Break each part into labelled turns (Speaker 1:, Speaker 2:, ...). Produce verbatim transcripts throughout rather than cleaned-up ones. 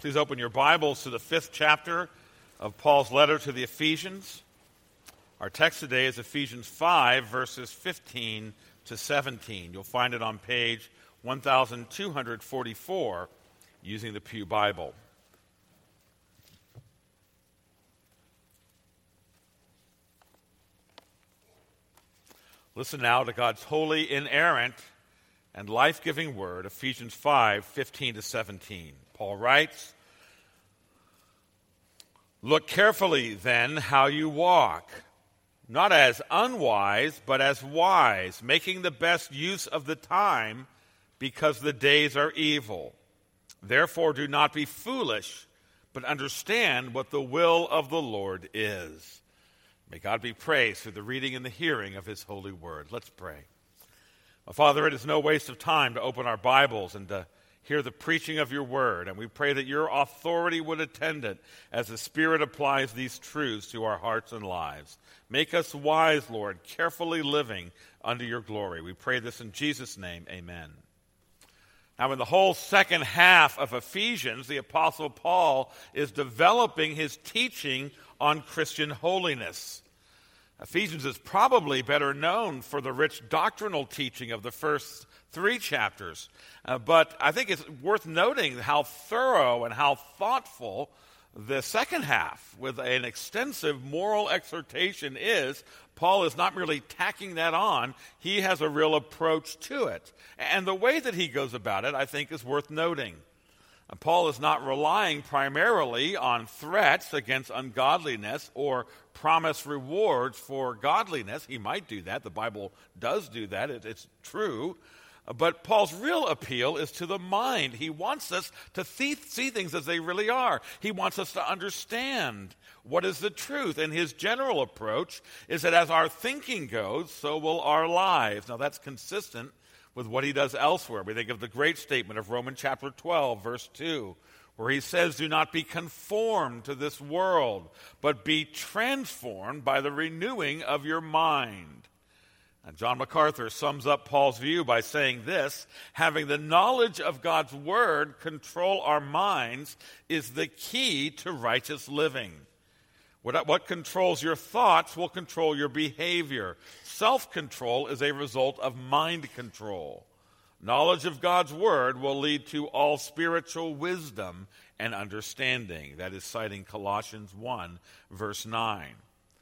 Speaker 1: Please open your Bibles to the fifth chapter of Paul's letter to the Ephesians. Our text today is Ephesians five, verses fifteen to seventeen. You'll find it on page one thousand two hundred forty-four using the Pew Bible. Listen now to God's holy, inerrant, and life-giving word, Ephesians five, fifteen to seventeen. Paul writes, "Look carefully then how you walk, not as unwise, but as wise, making the best use of the time, because the days are evil. Therefore do not be foolish, but understand what the will of the Lord is." May God be praised through the reading and the hearing of his holy word. Let's pray. Well, Father, it is no waste of time to open our Bibles and to hear the preaching of your word, and we pray that your authority would attend it as the Spirit applies these truths to our hearts and lives. Make us wise, Lord, carefully living under your glory. We pray this in Jesus' name, amen. Now, in the whole second half of Ephesians, the Apostle Paul is developing his teaching on Christian holiness. Ephesians is probably better known for the rich doctrinal teaching of the first three chapters, uh, but I think it's worth noting how thorough and how thoughtful the second half, with an extensive moral exhortation, is. Paul is not merely tacking that on, he has a real approach to it. And the way that he goes about it, I think, is worth noting. Paul is not relying primarily on threats against ungodliness or promised rewards for godliness. He might do that. The Bible does do that. It, it's true. But Paul's real appeal is to the mind. He wants us to see, see things as they really are. He wants us to understand what is the truth. And his general approach is that as our thinking goes, so will our lives. Now that's consistent with what he does elsewhere. We think of the great statement of Romans chapter twelve, verse two, where he says, "Do not be conformed to this world, but be transformed by the renewing of your mind." And John MacArthur sums up Paul's view by saying this: "Having the knowledge of God's word control our minds is the key to righteous living." What, what controls your thoughts will control your behavior. Self-control is a result of mind control. Knowledge of God's word will lead to all spiritual wisdom and understanding. That is citing Colossians one, verse nine.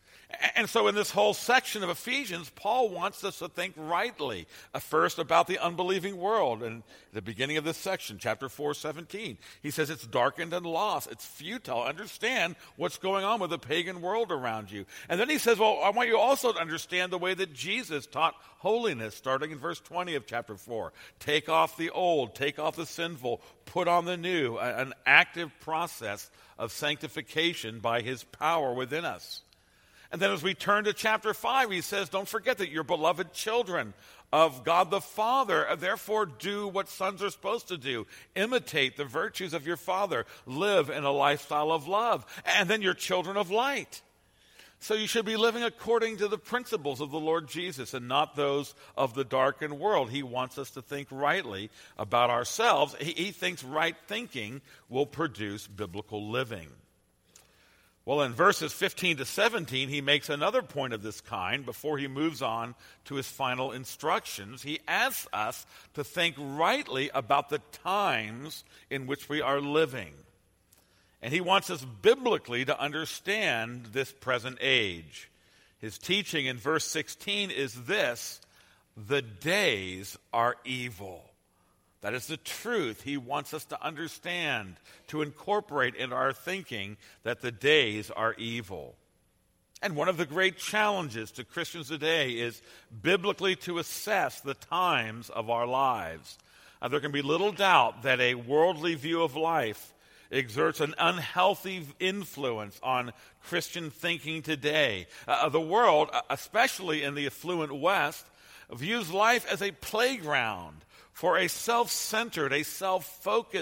Speaker 1: And so in this whole section of Ephesians, Paul wants us to think rightly. Uh, first, about the unbelieving world. And at the beginning of this section, chapter four, seventeen, he says it's darkened and lost. It's futile. Understand what's going on with the pagan world around you. And then he says, well, I want you also to understand the way that Jesus taught holiness, starting in verse twenty of chapter four. Take off the old, take off the sinful, put on the new, an active process of sanctification by his power within us. And then as we turn to chapter five, he says, don't forget that you're beloved children of God the Father. Therefore, do what sons are supposed to do. Imitate the virtues of your Father. Live in a lifestyle of love. And then you're children of light. So you should be living according to the principles of the Lord Jesus and not those of the darkened world. He wants us to think rightly about ourselves. He, he thinks right thinking will produce biblical living. Well, in verses fifteen to seventeen, he makes another point of this kind before he moves on to his final instructions. He asks us to think rightly about the times in which we are living. And he wants us biblically to understand this present age. His teaching in verse sixteen is this: the days are evil. That is the truth he wants us to understand, to incorporate in our thinking that the days are evil. And one of the great challenges to Christians today is biblically to assess the times of our lives. Uh, there can be little doubt that a worldly view of life exerts an unhealthy influence on Christian thinking today. Uh, the world, especially in the affluent West, views life as a playground for a self-centered, a self-focused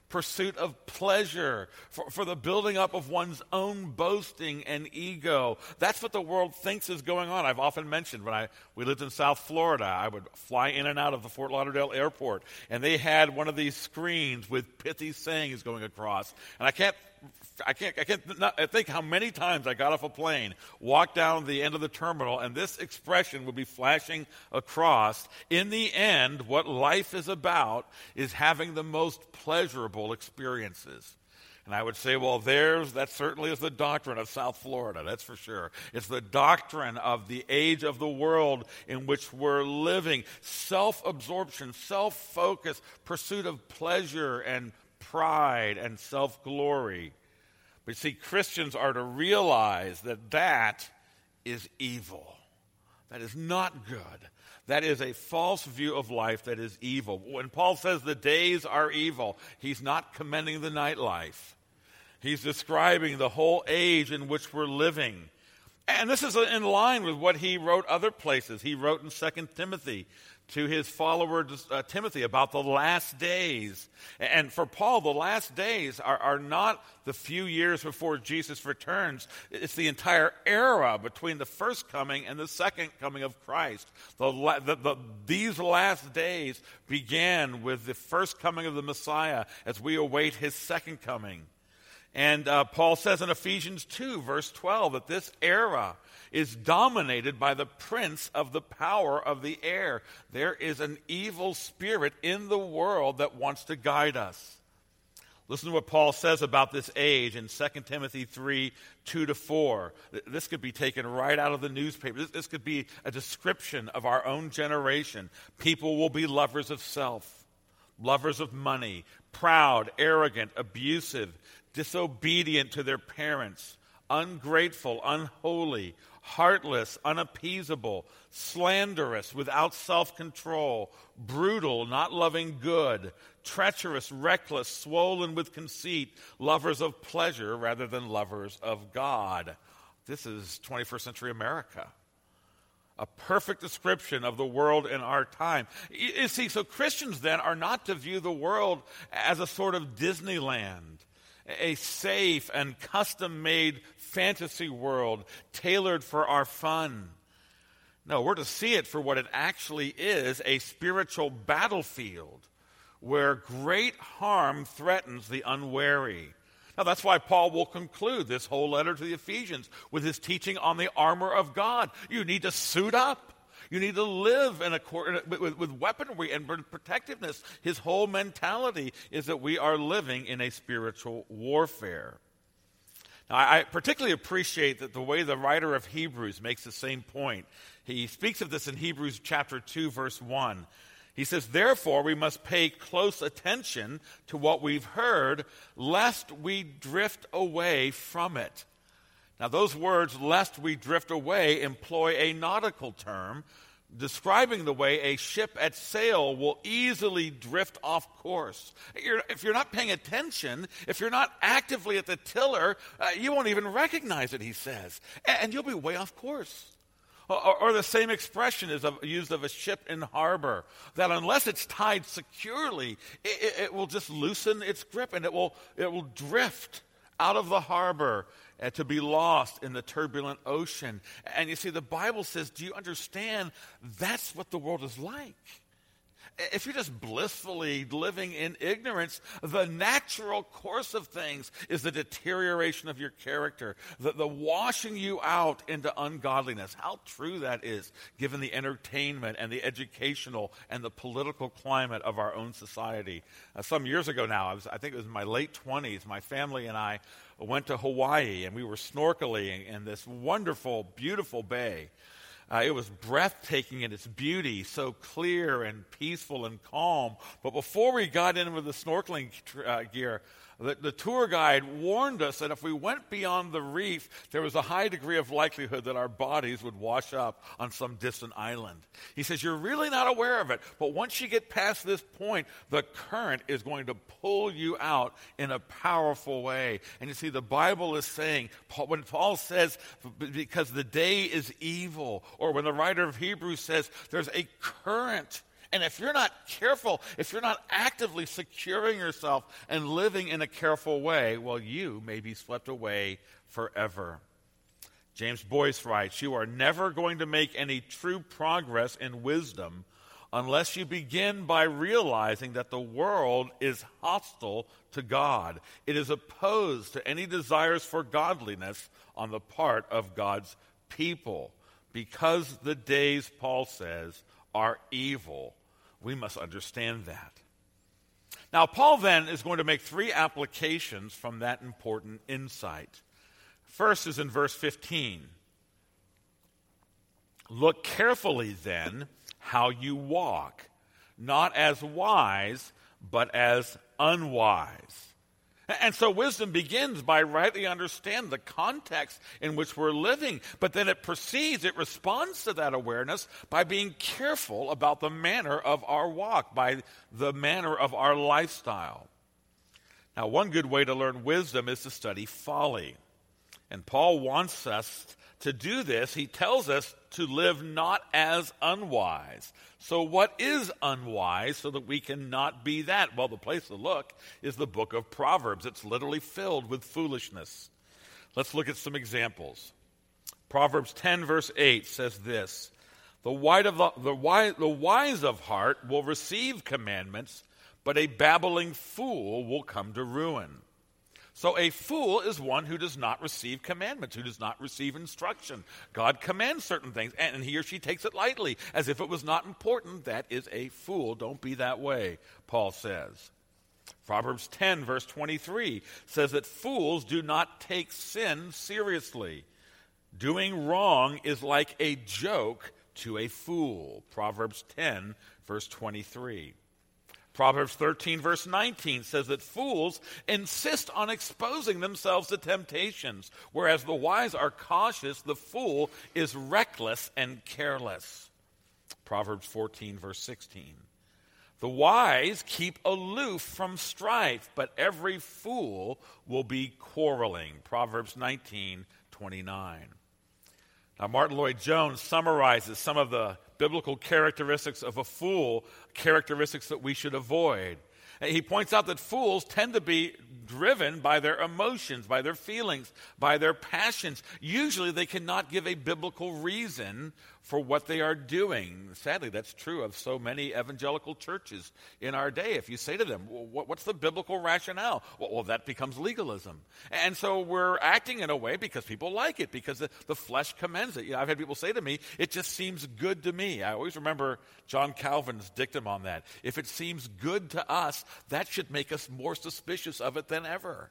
Speaker 1: pursuit of pleasure, for, for the building up of one's own boasting and ego. That's what the world thinks is going on. I've often mentioned when I we lived in South Florida, I would fly in and out of the Fort Lauderdale airport, and they had one of these screens with pithy sayings going across. And I can't I can't, I can't not, I think how many times I got off a plane, walked down the end of the terminal, and this expression would be flashing across. In the end, what life is about is having the most pleasurable experiences. And I would say, well, there's, that certainly is the doctrine of South Florida, that's for sure. It's the doctrine of the age of the world in which we're living. Self-absorption, self-focus, pursuit of pleasure and pride and self-glory. But see, Christians are to realize that that is evil. That is not good. That is a false view of life that is evil. When Paul says the days are evil, he's not commending the nightlife. He's describing the whole age in which we're living. And this is in line with what he wrote other places. He wrote in Second Timothy to his follower uh, Timothy about the last days. And for Paul, the last days are, are not the few years before Jesus returns. It's the entire era between the first coming and the second coming of Christ. The, the, the, these last days began with the first coming of the Messiah as we await his second coming. And uh, Paul says in Ephesians two, verse twelve, that this era is dominated by the prince of the power of the air. There is an evil spirit in the world that wants to guide us. Listen to what Paul says about this age in Second Timothy three, two to four. This could be taken right out of the newspaper. This, this could be a description of our own generation. People will be lovers of self, lovers of money, proud, arrogant, abusive, disobedient to their parents, ungrateful, unholy, heartless, unappeasable, slanderous, without self-control, brutal, not loving good, treacherous, reckless, swollen with conceit, lovers of pleasure rather than lovers of God. This is twenty-first century America. A perfect description of the world in our time. You see, so Christians then are not to view the world as a sort of Disneyland, a safe and custom-made fantasy world tailored for our fun. No, we're to see it for what it actually is, a spiritual battlefield where great harm threatens the unwary. Now, that's why Paul will conclude this whole letter to the Ephesians with his teaching on the armor of God. You need to suit up. You need to live in a, with, with weaponry and protectiveness. His whole mentality is that we are living in a spiritual warfare. Now, I particularly appreciate that the way the writer of Hebrews makes the same point. He speaks of this in Hebrews chapter two, verse one. He says, therefore, we must pay close attention to what we've heard, lest we drift away from it. Now, those words, lest we drift away, employ a nautical term describing the way a ship at sail will easily drift off course. You're, if you're not paying attention, if you're not actively at the tiller, uh, you won't even recognize it, he says, and, and you'll be way off course. Or, or the same expression is of, used of a ship in harbor, that unless it's tied securely, it, it, it will just loosen its grip and it will, it will drift out of the harbor uh, to be lost in the turbulent ocean. And you see, the Bible says, do you understand that's what the world is like? If you're just blissfully living in ignorance, the natural course of things is the deterioration of your character, the, the washing you out into ungodliness. How true that is, given the entertainment and the educational and the political climate of our own society. Uh, some years ago now, I, was, I think it was in my late twenties, my family and I went to Hawaii, and we were snorkeling in this wonderful, beautiful bay. Uh, it was breathtaking in its beauty, so clear and peaceful and calm. But before we got in with the snorkeling uh, gear, the, the tour guide warned us that if we went beyond the reef, there was a high degree of likelihood that our bodies would wash up on some distant island. He says, you're really not aware of it, but once you get past this point, the current is going to pull you out in a powerful way. And you see, the Bible is saying, when Paul says, because the day is evil, or when the writer of Hebrews says, there's a current And if you're not careful, if you're not actively securing yourself and living in a careful way, well, you may be swept away forever. James Boyce writes, "You are never going to make any true progress in wisdom unless you begin by realizing that the world is hostile to God. It is opposed to any desires for godliness on the part of God's people. Because the days," Paul says, "are evil." We must understand that. Now, Paul then is going to make three applications from that important insight. First is in verse fifteen. "Look carefully then how you walk, not as wise, but as unwise." And so wisdom begins by rightly understanding the context in which we're living, but then it proceeds, it responds to that awareness by being careful about the manner of our walk, by the manner of our lifestyle. Now, one good way to learn wisdom is to study folly. And Paul wants us to do this. He tells us to live not as unwise. So what is unwise so that we can not be that? Well, the place to look is the book of Proverbs. It's literally filled with foolishness. Let's look at some examples. Proverbs ten verse eight says this, the, wide of the, the, wise, the wise of heart will receive commandments, but a babbling fool will come to ruin. So a fool is one who does not receive commandments, who does not receive instruction. God commands certain things, and he or she takes it lightly, as if it was not important. That is a fool. Don't be that way, Paul says. Proverbs ten, verse twenty-three, says that fools do not take sin seriously. Doing wrong is like a joke to a fool. Proverbs ten, verse twenty-three. Proverbs thirteen, verse nineteen says that fools insist on exposing themselves to temptations, whereas the wise are cautious, the fool is reckless and careless. Proverbs fourteen, verse sixteen. The wise keep aloof from strife, but every fool will be quarreling. Proverbs nineteen, twenty-nine. Now, Martin Lloyd-Jones summarizes some of the biblical characteristics of a fool, characteristics that we should avoid. He points out that fools tend to be driven by their emotions, by their feelings, by their passions. Usually they cannot give a biblical reason for what they are doing. Sadly, that's true of so many evangelical churches in our day. If you say to them, well, what's the biblical rationale? Well, well, that becomes legalism. And so we're acting in a way because people like it, because the, the flesh commends it. You know, I've had people say to me, it just seems good to me. I always remember John Calvin's dictum on that. If it seems good to us, that should make us more suspicious of it than ever.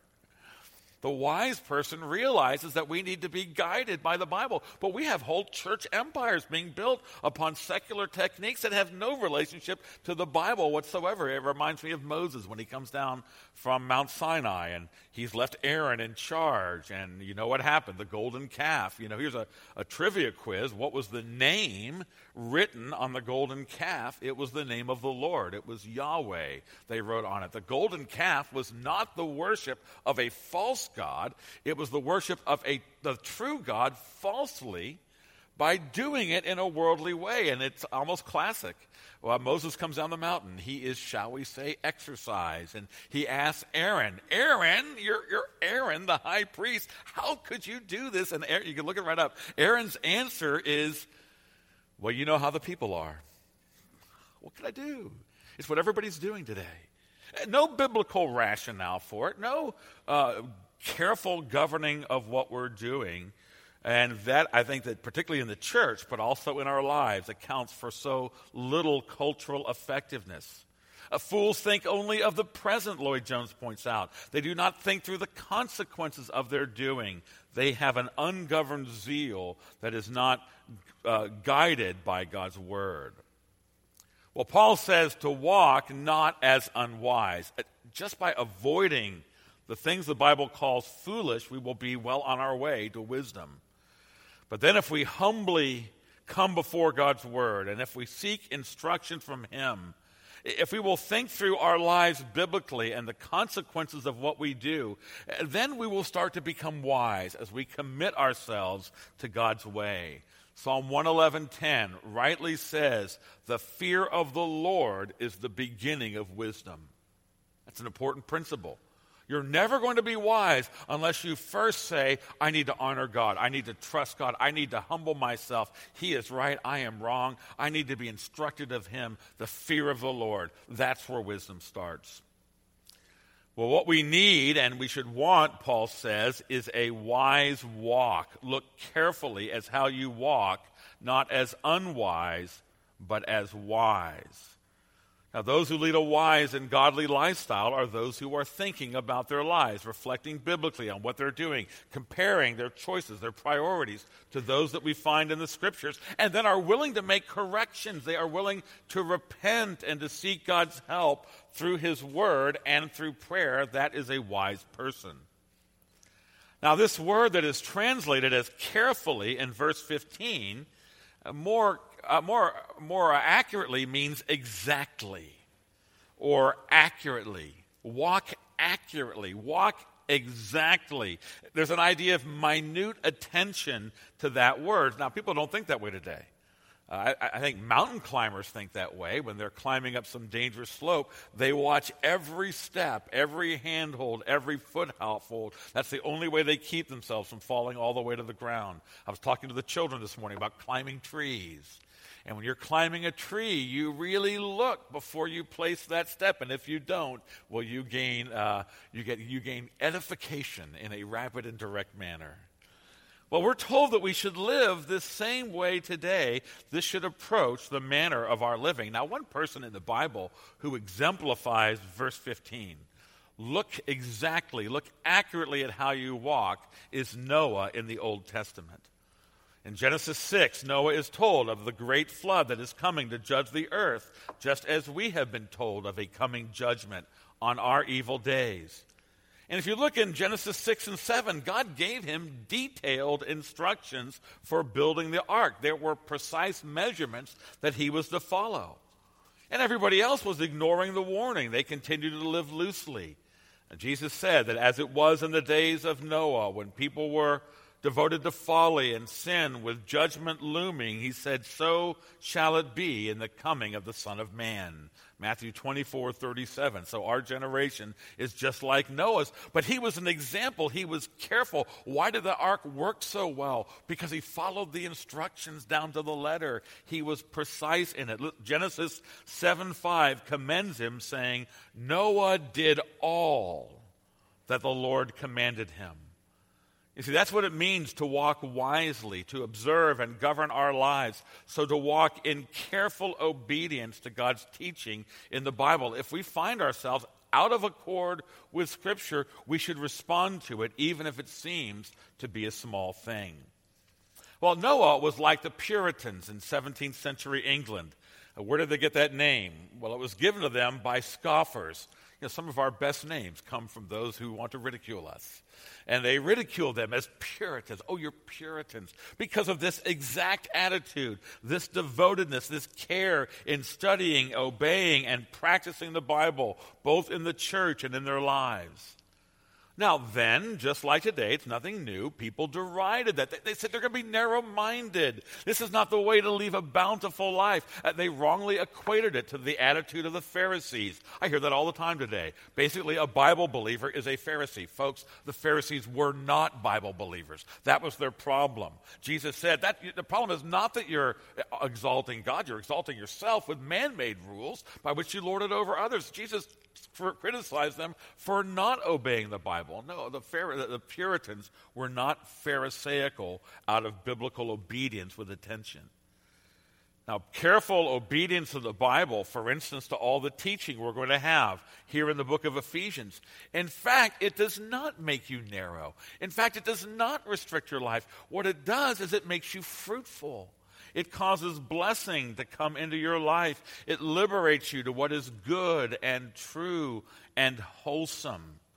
Speaker 1: The wise person realizes that we need to be guided by the Bible. But we have whole church empires being built upon secular techniques that have no relationship to the Bible whatsoever. It reminds me of Moses when he comes down from Mount Sinai and he's left Aaron in charge. And you know what happened? The golden calf. You know, here's a, a trivia quiz. What was the name written on the golden calf? It was the name of the Lord. It was Yahweh. They wrote on it. The golden calf was not the worship of a false God. It was the worship of a the true God falsely by doing it in a worldly way. And it's almost classic. Well, Moses comes down the mountain. He is, shall we say, exercised. And he asks Aaron, Aaron, you're, you're Aaron, the high priest. How could you do this? And Aaron, you can look it right up. Aaron's answer is, well, you know how the people are. What can I do? It's what everybody's doing today. No biblical rationale for it. No uh, careful governing of what we're doing. And that, I think that particularly in the church, but also in our lives, accounts for so little cultural effectiveness. Uh, fools think only of the present, Lloyd-Jones points out. They do not think through the consequences of their doing. They have an ungoverned zeal that is not uh, guided by God's word. Well, Paul says to walk not as unwise. Just by avoiding the things the Bible calls foolish, we will be well on our way to wisdom. But then if we humbly come before God's word, and if we seek instruction from him, if we will think through our lives biblically and the consequences of what we do, then we will start to become wise as we commit ourselves to God's way. Psalm one eleven ten rightly says, the fear of the Lord is the beginning of wisdom. That's an important principle. You're never going to be wise unless you first say, I need to honor God. I need to trust God. I need to humble myself. He is right. I am wrong. I need to be instructed of him. The fear of the Lord. That's where wisdom starts. Well, what we need and we should want, Paul says, is a wise walk. Look carefully as how you walk, not as unwise, but as wise. Now, those who lead a wise and godly lifestyle are those who are thinking about their lives, reflecting biblically on what they're doing, comparing their choices, their priorities to those that we find in the Scriptures, and then are willing to make corrections. They are willing to repent and to seek God's help through his word and through prayer. That is a wise person. Now, this word that is translated as carefully in verse fifteen, uh, more Uh, more, more accurately means exactly or accurately. Walk accurately. Walk exactly. There's an idea of minute attention to that word. Now, people don't think that way today. Uh, I, I think mountain climbers think that way. When they're climbing up some dangerous slope, they watch every step, every handhold, every foothold. That's the only way they keep themselves from falling all the way to the ground. I was talking to the children this morning about climbing trees. And when you're climbing a tree, you really look before you place that step. And if you don't, well, you gain uh, you get you gain edification in a rapid and direct manner. Well, we're told that we should live this same way today. This should approach the manner of our living. Now, one person in the Bible who exemplifies verse fifteen, look exactly, look accurately at how you walk, is Noah in the Old Testament. In Genesis six, Noah is told of the great flood that is coming to judge the earth, just as we have been told of a coming judgment on our evil days. And if you look in Genesis six and seven, God gave him detailed instructions for building the ark. There were precise measurements that he was to follow. And everybody else was ignoring the warning. They continued to live loosely. And Jesus said that as it was in the days of Noah, when people were devoted to folly and sin with judgment looming, he said, so shall it be in the coming of the Son of Man. Matthew twenty-four thirty-seven. So our generation is just like Noah's. But he was an example. He was careful. Why did the ark work so well? Because he followed the instructions down to the letter. He was precise in it. Look, Genesis seven five commends him, saying, Noah did all that the Lord commanded him. You see, that's what it means to walk wisely, to observe and govern our lives. So to walk in careful obedience to God's teaching in the Bible. If we find ourselves out of accord with Scripture, we should respond to it, even if it seems to be a small thing. Well, Noah was like the Puritans in seventeenth century England. Where did they get that name? Well, it was given to them by scoffers. You know, some of our best names come from those who want to ridicule us. And they ridicule them as Puritans. Oh, you're Puritans. Because of this exact attitude, this devotedness, this care in studying, obeying, and practicing the Bible, both in the church and in their lives. Now then, just like today, it's nothing new. People derided that. They, they said they're going to be narrow-minded. This is not the way to live a bountiful life. Uh, they wrongly equated it to the attitude of the Pharisees. I hear that all the time today. Basically, a Bible believer is a Pharisee. Folks, the Pharisees were not Bible believers. That was their problem. Jesus said that the problem is not that you're exalting God. You're exalting yourself with man-made rules by which you lord it over others. Jesus for, criticized them for not obeying the Bible. No, the, the Puritans were not Pharisaical out of biblical obedience with attention. Now, careful obedience to the Bible, for instance, to all the teaching we're going to have here in the book of Ephesians. In fact, it does not make you narrow. In fact, it does not restrict your life. What it does is it makes you fruitful. It causes blessing to come into your life. It liberates you to what is good and true and wholesome.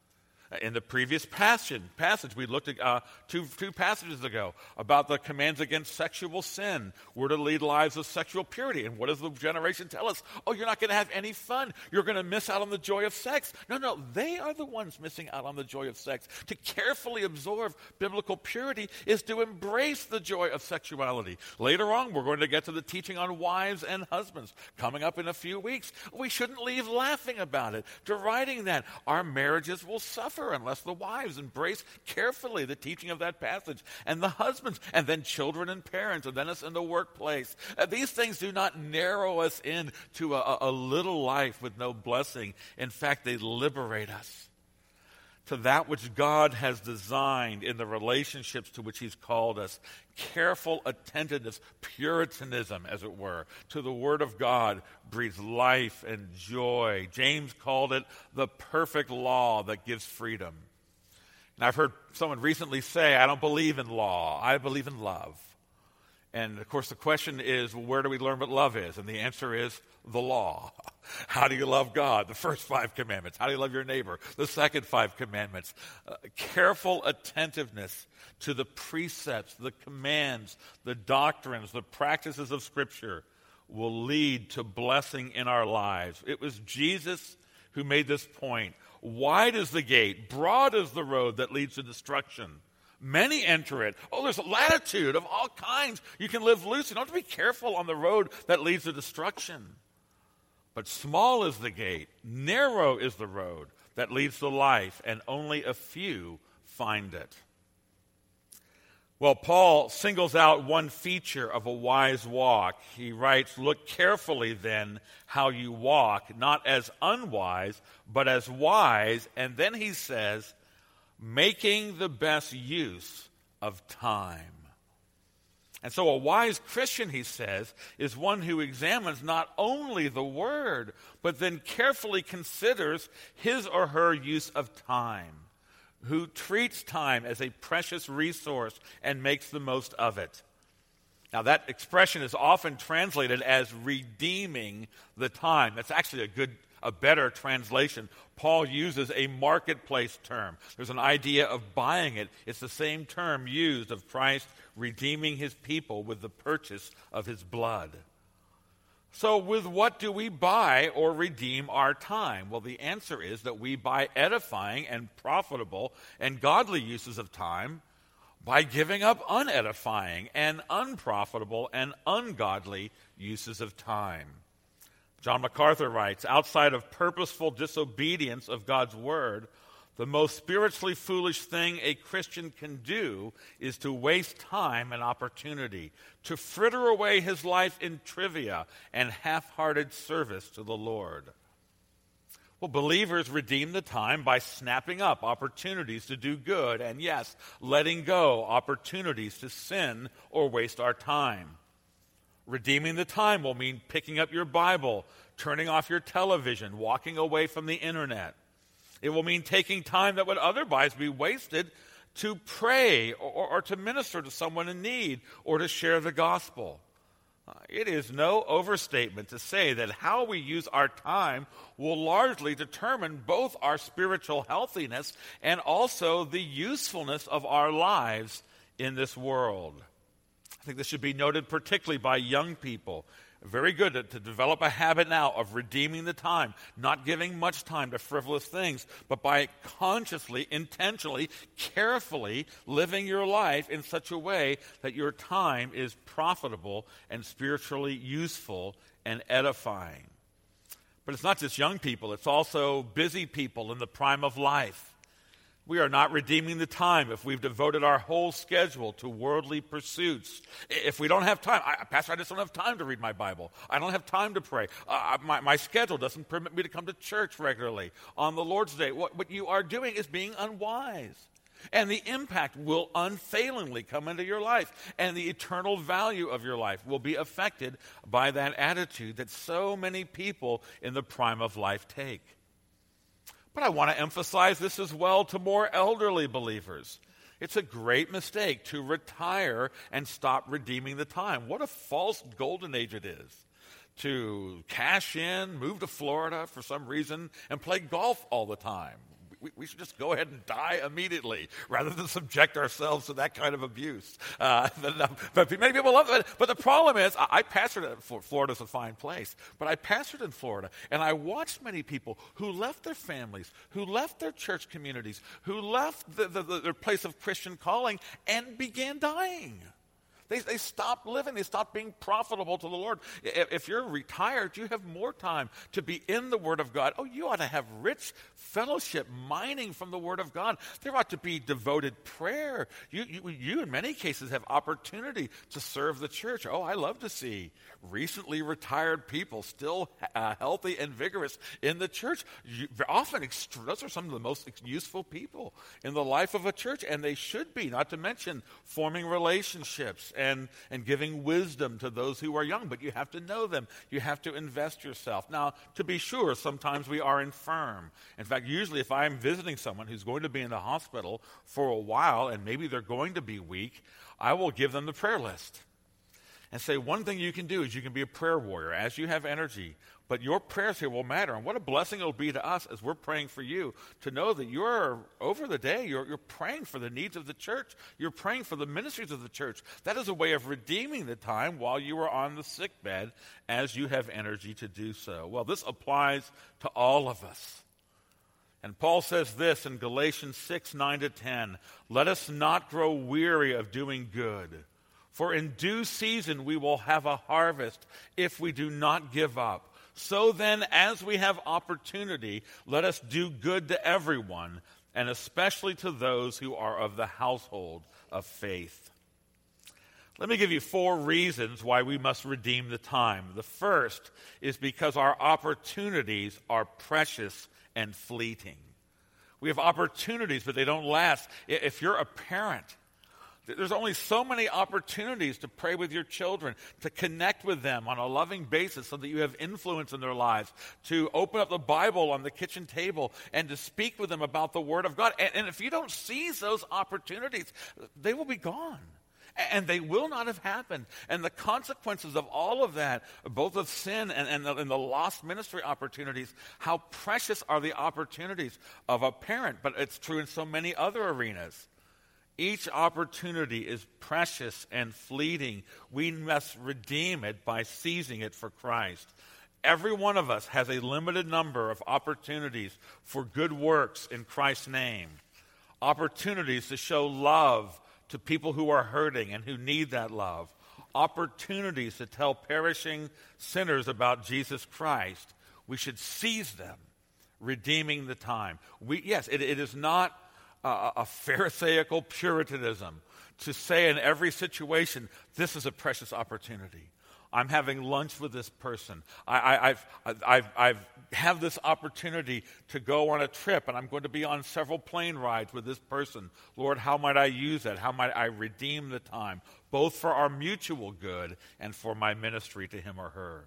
Speaker 1: In the previous passage, passage we looked at uh, two, two passages ago about the commands against sexual sin. We're to lead lives of sexual purity. And what does the generation tell us? Oh, you're not going to have any fun. You're going to miss out on the joy of sex. No, no, they are the ones missing out on the joy of sex. To carefully absorb biblical purity is to embrace the joy of sexuality. Later on, we're going to get to the teaching on wives and husbands coming up in a few weeks. We shouldn't leave laughing about it, deriding that. Our marriages will suffer unless the wives embrace carefully the teaching of that passage, and the husbands, and then children and parents, and then us in the workplace. Uh, these things do not narrow us in to a, a little life with no blessing. In fact, they liberate us to that which God has designed in the relationships to which he's called us. Careful attentiveness, puritanism, as it were, to the Word of God breathes life and joy. James called it the perfect law that gives freedom. And I've heard someone recently say, I don't believe in law, I believe in love. And, of course, the question is, well, where do we learn what love is? And the answer is the law. How do you love God? The first five commandments. How do you love your neighbor? The second five commandments. Uh, careful attentiveness to the precepts, the commands, the doctrines, the practices of Scripture will lead to blessing in our lives. It was Jesus who made this point. Wide is the gate, broad is the road that leads to destruction. Many enter it. Oh, there's a latitude of all kinds. You can live loose. You don't have to be careful on the road that leads to destruction. But small is the gate, narrow is the road that leads to life, and only a few find it. Well, Paul singles out one feature of a wise walk. He writes, look carefully then how you walk, not as unwise, but as wise. And then he says, making the best use of time. And so a wise Christian, he says, is one who examines not only the Word, but then carefully considers his or her use of time, who treats time as a precious resource and makes the most of it. Now, that expression is often translated as redeeming the time. That's actually a good A better translation. Paul uses a marketplace term. There's an idea of buying it. It's the same term used of Christ redeeming his people with the purchase of his blood. So with what do we buy or redeem our time? Well, the answer is that we buy edifying and profitable and godly uses of time by giving up unedifying and unprofitable and ungodly uses of time. John MacArthur writes, outside of purposeful disobedience of God's word, the most spiritually foolish thing a Christian can do is to waste time and opportunity, to fritter away his life in trivia and half-hearted service to the Lord. Well, believers redeem the time by snapping up opportunities to do good and, yes, letting go opportunities to sin or waste our time. Redeeming the time will mean picking up your Bible, turning off your television, walking away from the internet. It will mean taking time that would otherwise be wasted to pray or, or to minister to someone in need or to share the gospel. Uh, it is no overstatement to say that how we use our time will largely determine both our spiritual healthiness and also the usefulness of our lives in this world. I think this should be noted particularly by young people. Very good to, to develop a habit now of redeeming the time, not giving much time to frivolous things, but by consciously, intentionally, carefully living your life in such a way that your time is profitable and spiritually useful and edifying. But it's not just young people, it's also busy people in the prime of life. We are not redeeming the time if we've devoted our whole schedule to worldly pursuits. If we don't have time, I, Pastor, I just don't have time to read my Bible. I don't have time to pray. Uh, my, my schedule doesn't permit me to come to church regularly on the Lord's Day. What, what you are doing is being unwise. And the impact will unfailingly come into your life. And the eternal value of your life will be affected by that attitude that so many people in the prime of life take. But I want to emphasize this as well to more elderly believers. It's a great mistake to retire and stop redeeming the time. What a false golden age it is to cash in, move to Florida for some reason, and play golf all the time. we, we should just go ahead and die immediately rather than subject ourselves to that kind of abuse. Uh, but many people love it. But the problem is, I, I pastored, Florida's a fine place, but I pastored in Florida, and I watched many people who left their families, who left their church communities, who left the, the, the, their place of Christian calling and began dying. They, they stopped living. They stopped being profitable to the Lord. If, if you're retired, you have more time to be in the Word of God. Oh, you ought to have rich fellowship, mining from the Word of God. There ought to be devoted prayer. You, you, you in many cases, have opportunity to serve the church. Oh, I love to see recently retired people still uh, healthy and vigorous in the church. You, often, ext- those are some of the most useful people in the life of a church, and they should be, not to mention forming relationships and, and giving wisdom to those who are young. But you have to know them. You have to invest yourself. Now, to be sure, sometimes we are infirm. In fact, usually if I'm visiting someone who's going to be in the hospital for a while, and maybe they're going to be weak, I will give them the prayer list and say, one thing you can do is you can be a prayer warrior as you have energy, but your prayers here will matter. And what a blessing it'll be to us as we're praying for you to know that you're, over the day, you're, you're praying for the needs of the church. You're praying for the ministries of the church. That is a way of redeeming the time while you are on the sick bed as you have energy to do so. Well, this applies to all of us. And Paul says this in Galatians six, nine to ten, let us not grow weary of doing good, for in due season we will have a harvest if we do not give up. So then, as we have opportunity, let us do good to everyone, and especially to those who are of the household of faith. Let me give you four reasons why we must redeem the time. The first is because our opportunities are precious and fleeting. We have opportunities, but they don't last. If you're a parent, there's only so many opportunities to pray with your children, to connect with them on a loving basis so that you have influence in their lives, to open up the Bible on the kitchen table and to speak with them about the Word of God. And, and if you don't seize those opportunities, they will be gone. And they will not have happened. And the consequences of all of that, both of sin and, and, the, and the lost ministry opportunities, how precious are the opportunities of a parent. But it's true in so many other arenas. Each opportunity is precious and fleeting. We must redeem it by seizing it for Christ. Every one of us has a limited number of opportunities for good works in Christ's name. Opportunities to show love to people who are hurting and who need that love. Opportunities to tell perishing sinners about Jesus Christ. We should seize them, redeeming the time. We, yes, it, it is not a, a Pharisaical Puritanism to say in every situation, this is a precious opportunity. I'm having lunch with this person. I, I, I've, I've, I've have this opportunity to go on a trip, and I'm going to be on several plane rides with this person. Lord, how might I use that? How might I redeem the time, both for our mutual good and for my ministry to him or her?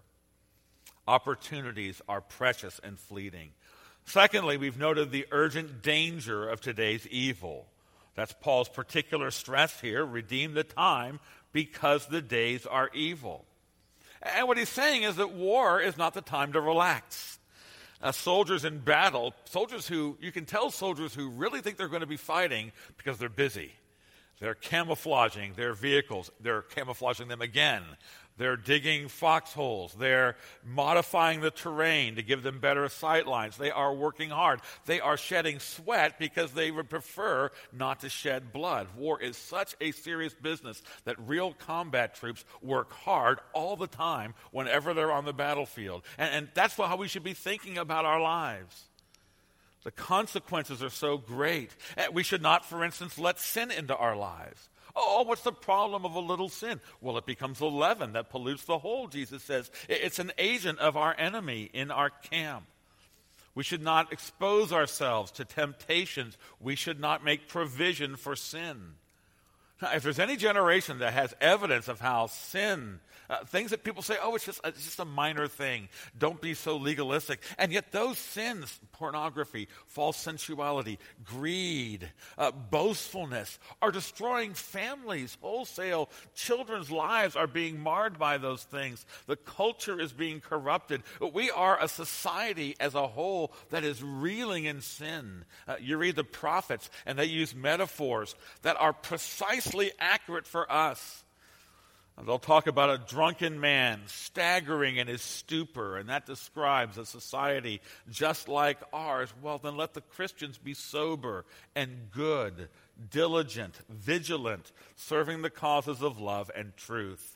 Speaker 1: Opportunities are precious and fleeting. Secondly, we've noted the urgent danger of today's evil. That's Paul's particular stress here, redeem the time because the days are evil. And what he's saying is that war is not the time to relax. Uh, soldiers in battle, soldiers who, you can tell soldiers who really think they're going to be fighting because they're busy. They're camouflaging their vehicles. They're camouflaging them again. They're digging foxholes. They're modifying the terrain to give them better sight lines. They are working hard. They are shedding sweat because they would prefer not to shed blood. War is such a serious business that real combat troops work hard all the time whenever they're on the battlefield. And, and that's how we should be thinking about our lives. The consequences are so great. We should not, for instance, let sin into our lives. Oh, what's the problem of a little sin? Well, it becomes a leaven that pollutes the whole, Jesus says. It's an agent of our enemy in our camp. We should not expose ourselves to temptations. We should not make provision for sin. If there's any generation that has evidence of how sin, uh, things that people say, oh, it's just, it's just a minor thing, don't be so legalistic. And yet those sins, pornography, false sensuality, greed, uh, boastfulness, are destroying families wholesale. Children's lives are being marred by those things. The culture is being corrupted. We are a society as a whole that is reeling in sin. Uh, you read the prophets, and they use metaphors that are precisely accurate for us. And they'll talk about a drunken man staggering in his stupor, and that describes a society just like ours. Well, then let the Christians be sober and good, diligent, vigilant, serving the causes of love and truth.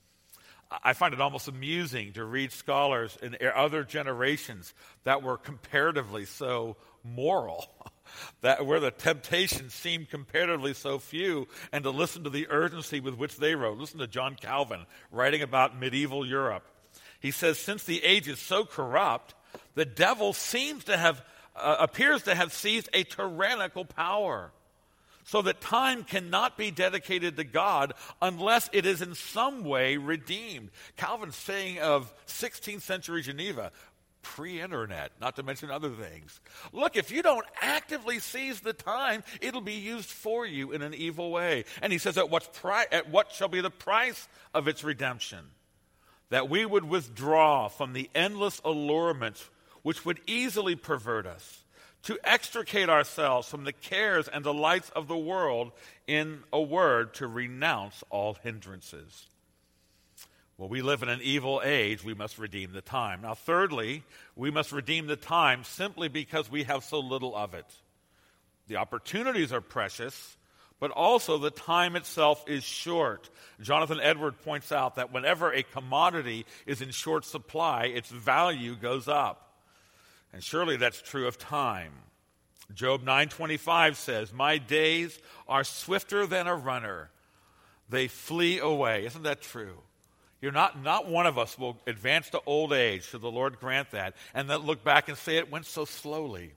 Speaker 1: I find it almost amusing to read scholars in other generations that were comparatively so moral, that where the temptations seemed comparatively so few, and to listen to the urgency with which they wrote. Listen to John Calvin writing about medieval Europe. He says, since the age is so corrupt, the devil seems to have, uh, appears to have seized a tyrannical power, so that time cannot be dedicated to God unless it is in some way redeemed. Calvin's saying of sixteenth century Geneva, pre-internet, not to mention other things. Look, if you don't actively seize the time, it'll be used for you in an evil way. And he says, at, what's pri- at what shall be the price of its redemption? That we would withdraw from the endless allurements which would easily pervert us, to extricate ourselves from the cares and delights of the world, in a word, to renounce all hindrances. Well, we live in an evil age. We must redeem the time. Now, thirdly, we must redeem the time simply because we have so little of it. The opportunities are precious, but also the time itself is short. Jonathan Edwards points out that whenever a commodity is in short supply, its value goes up. And surely that's true of time. Job nine twenty-five says, my days are swifter than a runner. They flee away. Isn't that true? You're not, not one of us will advance to old age, should the Lord grant that, and then look back and say it went so slowly.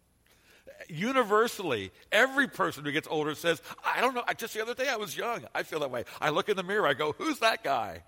Speaker 1: Universally, every person who gets older says, I don't know, just the other day I was young. I feel that way. I look in the mirror, I go, who's that guy?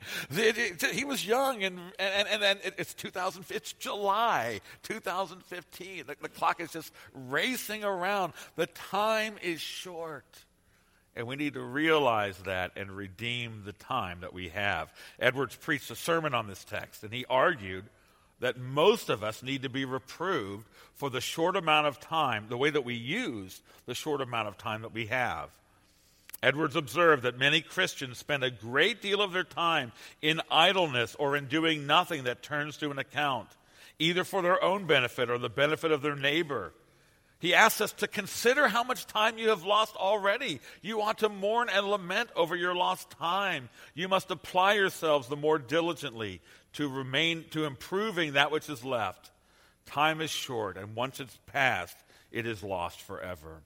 Speaker 1: He was young, and and, and then it's two thousand, it's July two thousand fifteen. The, the clock is just racing around. The time is short. And we need to realize that and redeem the time that we have. Edwards preached a sermon on this text, and he argued that most of us need to be reproved for the short amount of time, the way that we use the short amount of time that we have. Edwards observed that many Christians spend a great deal of their time in idleness or in doing nothing that turns to an account, either for their own benefit or the benefit of their neighbor. He asks us to consider how much time you have lost already. You ought to mourn and lament over your lost time. You must apply yourselves the more diligently to remain, to improving that which is left. Time is short, and once it's passed, it is lost forever.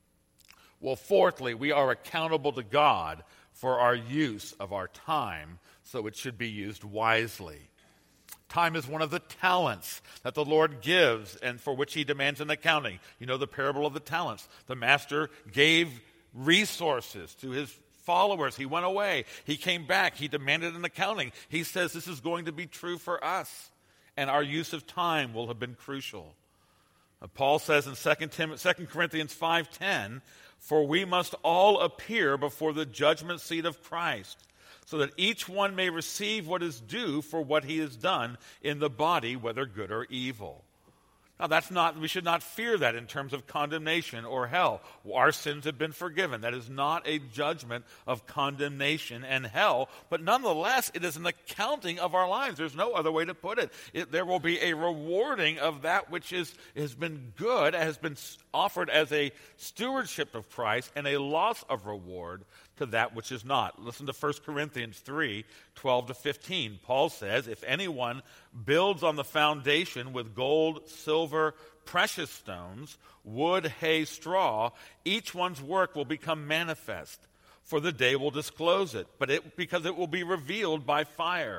Speaker 1: Well, fourthly, we are accountable to God for our use of our time, so it should be used wisely. Time is one of the talents that the Lord gives and for which he demands an accounting. You know the parable of the talents. The master gave resources to his followers. He went away. He came back. He demanded an accounting. He says this is going to be true for us, and our use of time will have been crucial. Uh, Paul says in Second Corinthians five ten, for we must all appear before the judgment seat of Christ, so that each one may receive what is due for what he has done in the body, whether good or evil. Now, that's not, we should not fear that in terms of condemnation or hell. Our sins have been forgiven. That is not a judgment of condemnation and hell, but nonetheless, it is an accounting of our lives. There's no other way to put it. it there will be a rewarding of that which is, has been good, has been offered as a stewardship of Christ, and a loss of reward to that which is not. Listen to First Corinthians three, twelve to fifteen. Paul says, if anyone builds on the foundation with gold, silver, precious stones, wood, hay, straw, each one's work will become manifest, for the day will disclose it, but it because it will be revealed by fire.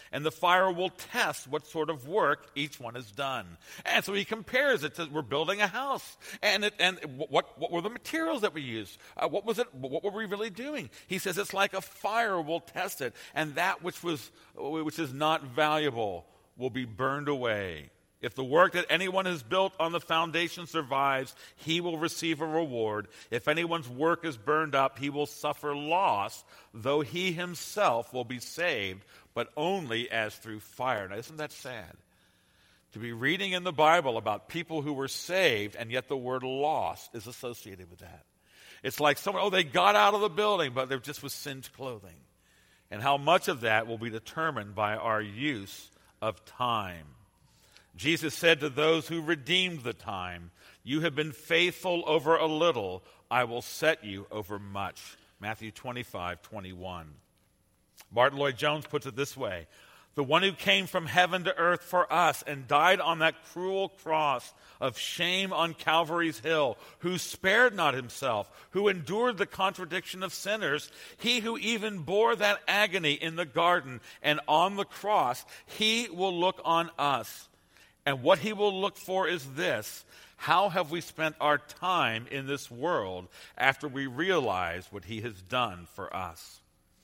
Speaker 1: and the fire will test what sort of work each one has done. And so he compares it to, we're building a house, and it, and what what were the materials that we used? Uh, what was it? What were we really doing? He says it's like a fire will test it, and that which was which is not valuable will be burned away. If the work that anyone has built on the foundation survives, he will receive a reward. If anyone's work is burned up, he will suffer loss, though he himself will be saved, but only as through fire. Now, isn't that sad? To be reading in the Bible about people who were saved, and yet the word lost is associated with that. It's like someone, oh, they got out of the building, but they're just with singed clothing. And how much of that will be determined by our use of time. Jesus said to those who redeemed the time, "You have been faithful over a little, I will set you over much." Matthew twenty-five twenty-one. Martin Lloyd-Jones puts it this way: the one who came from heaven to earth for us and died on that cruel cross of shame on Calvary's hill, who spared not himself, who endured the contradiction of sinners, he who even bore that agony in the garden and on the cross, he will look on us. And what he will look for is this: how have we spent our time in this world after we realize what he has done for us?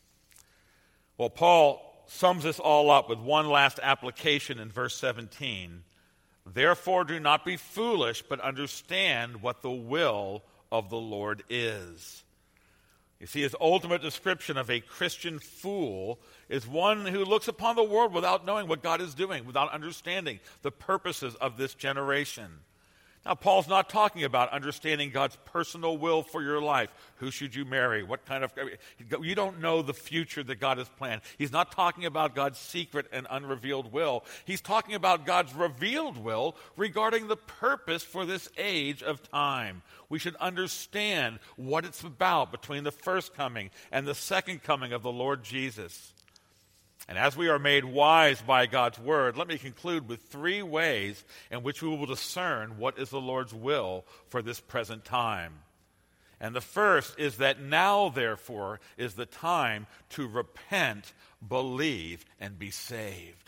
Speaker 1: Well, Paul sums this all up with one last application in verse seventeen. Therefore, do not be foolish, but understand what the will of the Lord is. You see, his ultimate description of a Christian fool is one who looks upon the world without knowing what God is doing, without understanding the purposes of this generation. Now, Paul's not talking about understanding God's personal will for your life. Who should you marry? What kind of... You don't know the future that God has planned. He's not talking about God's secret and unrevealed will. He's talking about God's revealed will regarding the purpose for this age of time. We should understand what it's about between the first coming and the second coming of the Lord Jesus. And as we are made wise by God's word, let me conclude with three ways in which we will discern what is the Lord's will for this present time. And the first is that now, therefore, is the time to repent, believe, and be saved.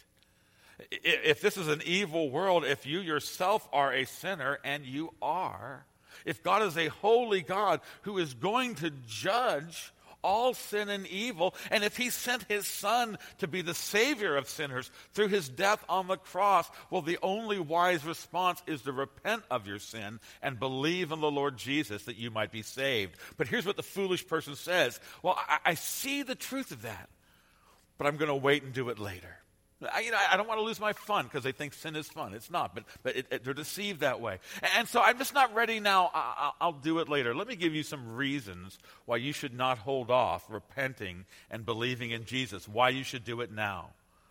Speaker 1: If this is an evil world, if you yourself are a sinner, and you are, if God is a holy God who is going to judge all sin and evil, and if he sent his son to be the savior of sinners through his death on the cross, well, the only wise response is to repent of your sin and believe in the Lord Jesus that you might be saved. But here's what the foolish person says: well, I, I see the truth of that, but I'm going to wait and do it later. I, you know, I don't want to lose my fun because they think sin is fun. It's not, but, but it, it, they're deceived that way. And so I'm just not ready now. I, I'll do it later. Let me give you some reasons why you should not hold off repenting and believing in Jesus, why you should do it now.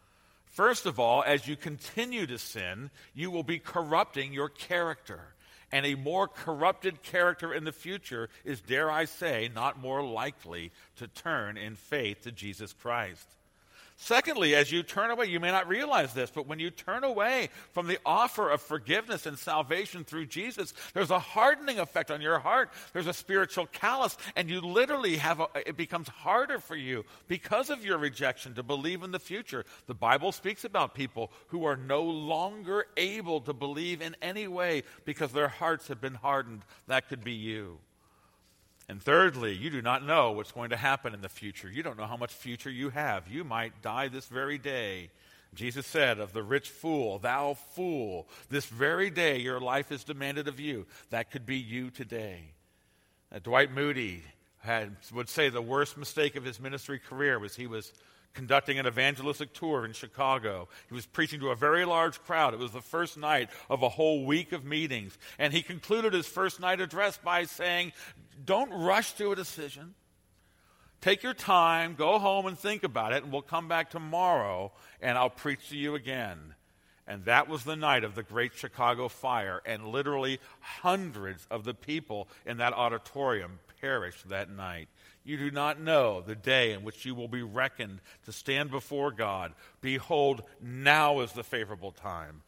Speaker 1: First of all, as you continue to sin, you will be corrupting your character. And a more corrupted character in the future is, dare I say, not more likely to turn in faith to Jesus Christ. Secondly, as you turn away, you may not realize this, but when you turn away from the offer of forgiveness and salvation through Jesus, there's a hardening effect on your heart. There's a spiritual callous, and you literally have a, it becomes harder for you because of your rejection to believe in the future. The Bible speaks about people who are no longer able to believe in any way because their hearts have been hardened. That could be you. And thirdly, you do not know what's going to happen in the future. You don't know how much future you have. You might die this very day. Jesus said of the rich fool, "Thou fool, this very day your life is demanded of you." That could be you today. Uh, Dwight Moody had, would say the worst mistake of his ministry career was he was conducting an evangelistic tour in Chicago. He was preaching to a very large crowd. It was the first night of a whole week of meetings. And he concluded his first night address by saying, don't rush to a decision. Take your time, go home and think about it, and we'll come back tomorrow and I'll preach to you again. And that was the night of the Great Chicago Fire, and literally hundreds of the people in that auditorium perished that night. You do not know the day in which you will be reckoned to stand before God. Behold, now is the favorable time.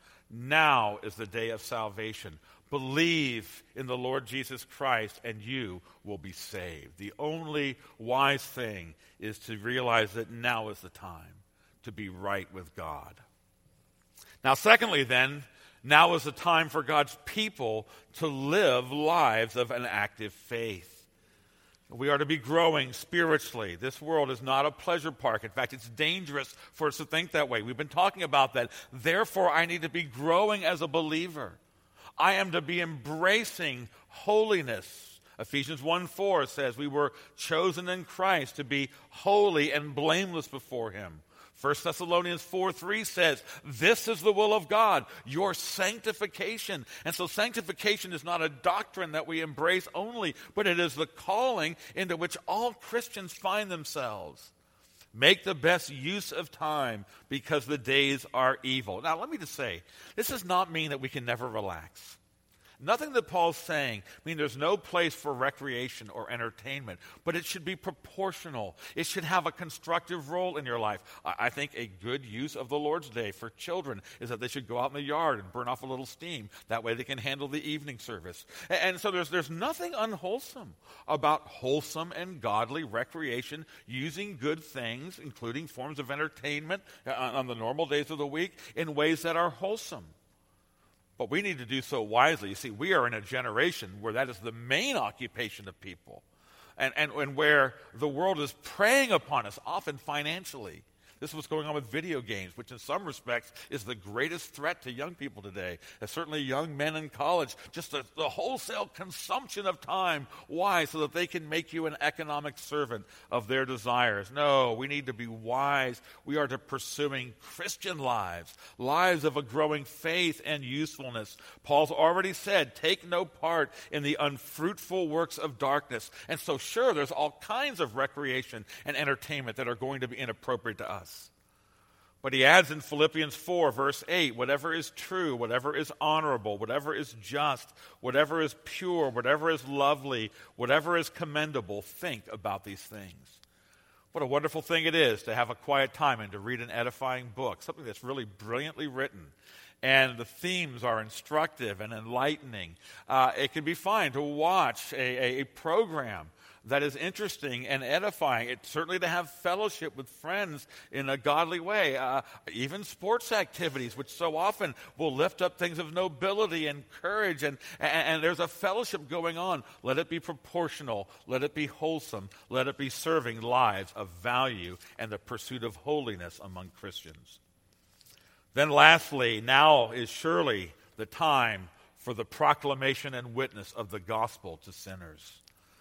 Speaker 1: Now is the day of salvation. Believe in the Lord Jesus Christ and you will be saved. The only wise thing is to realize that now is the time to be right with God. Now, secondly, then, now is the time for God's people to live lives of an active faith. We are to be growing spiritually. This world is not a pleasure park. In fact, it's dangerous for us to think that way. We've been talking about that. Therefore, I need to be growing as a believer. I am to be embracing holiness. Ephesians one four says we were chosen in Christ to be holy and blameless before him. First Thessalonians four three says, this is the will of God, your sanctification. And so sanctification is not a doctrine that we embrace only, but it is the calling into which all Christians find themselves. Make the best use of time because the days are evil. Now, let me just say, this does not mean that we can never relax. Nothing that Paul's saying, I mean, there's no place for recreation or entertainment, but it should be proportional. It should have a constructive role in your life. I think a good use of the Lord's Day for children is that they should go out in the yard and burn off a little steam. That way they can handle the evening service. And so there's, there's nothing unwholesome about wholesome and godly recreation, using good things, including forms of entertainment on the normal days of the week, in ways that are wholesome. But we need to do so wisely. You see, we are in a generation where that is the main occupation of people, and, and, and where the world is preying upon us, often financially. This is what's going on with video games, which in some respects is the greatest threat to young people today. And certainly young men in college, just the, the wholesale consumption of time. Why? So that they can make you an economic servant of their desires. No, we need to be wise. We are to pursuing Christian lives, lives of a growing faith and usefulness. Paul's already said, take no part in the unfruitful works of darkness. And so sure, there's all kinds of recreation and entertainment that are going to be inappropriate to us. But he adds in Philippians four, verse eight, whatever is true, whatever is honorable, whatever is just, whatever is pure, whatever is lovely, whatever is commendable, think about these things. What a wonderful thing it is to have a quiet time and to read an edifying book, something that's really brilliantly written. And the themes are instructive and enlightening. Uh, it can be fine to watch a, a, a program that is interesting and edifying. It's certainly to have fellowship with friends in a godly way. Uh, even sports activities, which so often will lift up things of nobility and courage, and, and, and there's a fellowship going on. Let it be proportional. Let it be wholesome. Let it be serving lives of value and the pursuit of holiness among Christians. Then lastly, now is surely the time for the proclamation and witness of the gospel to sinners.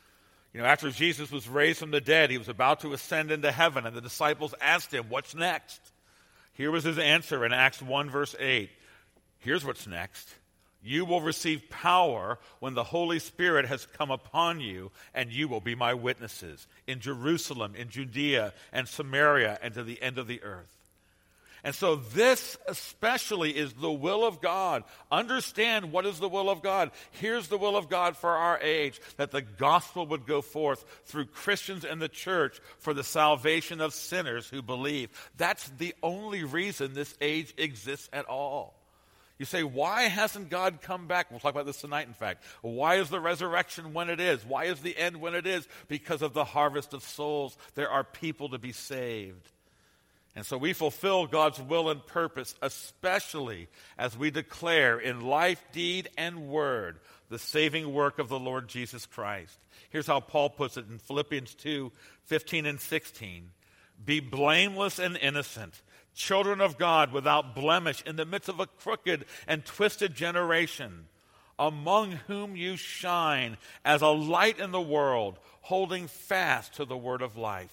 Speaker 1: You know, after Jesus was raised from the dead, he was about to ascend into heaven, and the disciples asked him, what's next? Here was his answer in Acts one, verse eight. Here's what's next. You will receive power when the Holy Spirit has come upon you, and you will be my witnesses in Jerusalem, in Judea, and Samaria, and to the end of the earth. And so this especially is the will of God. Understand what is the will of God. Here's the will of God for our age, that the gospel would go forth through Christians in the church for the salvation of sinners who believe. That's the only reason this age exists at all. You say, why hasn't God come back? We'll talk about this tonight, in fact. Why is the resurrection when it is? Why is the end when it is? Because of the harvest of souls. There are people to be saved. And so we fulfill God's will and purpose, especially as we declare in life, deed, and word the saving work of the Lord Jesus Christ. Here's how Paul puts it in Philippians two, fifteen and sixteen. Be blameless and innocent, children of God without blemish in the midst of a crooked and twisted generation, among whom you shine as a light in the world, holding fast to the word of life.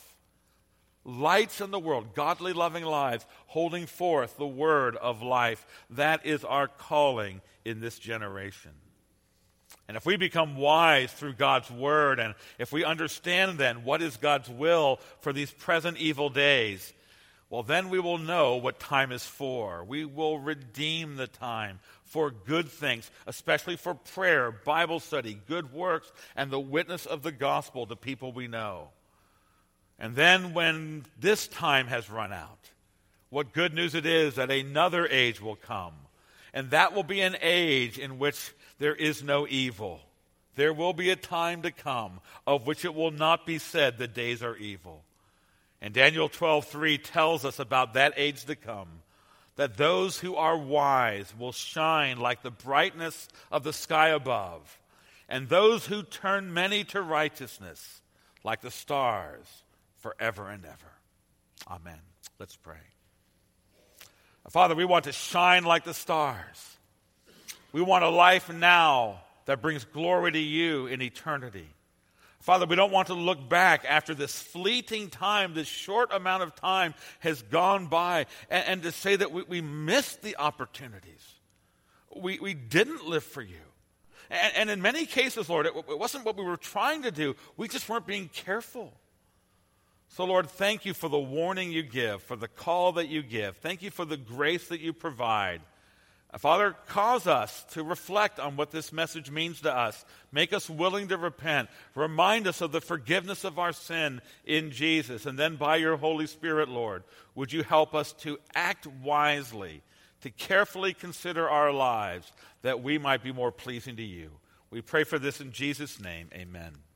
Speaker 1: Lights in the world, godly, loving lives, holding forth the word of life. That is our calling in this generation. And if we become wise through God's word, and if we understand then what is God's will for these present evil days, well, then we will know what time is for. We will redeem the time for good things, especially for prayer, Bible study, good works, and the witness of the gospel to people we know. And then when this time has run out, what good news it is that another age will come. And that will be an age in which there is no evil. There will be a time to come of which it will not be said the days are evil. And Daniel twelve three tells us about that age to come, that those who are wise will shine like the brightness of the sky above, and those who turn many to righteousness like the stars forever and ever. Amen. Let's pray. Father, we want to shine like the stars. We want a life now that brings glory to you in eternity. Father, we don't want to look back after this fleeting time, this short amount of time has gone by, and, and to say that we, we missed the opportunities. We, we didn't live for you. And, and in many cases, Lord, it, it wasn't what we were trying to do. We just weren't being careful. So, Lord, thank you for the warning you give, for the call that you give. Thank you for the grace that you provide. Father, cause us to reflect on what this message means to us. Make us willing to repent. Remind us of the forgiveness of our sin in Jesus. And then by your Holy Spirit, Lord, would you help us to act wisely, to carefully consider our lives, that we might be more pleasing to you. We pray for this in Jesus' name. Amen.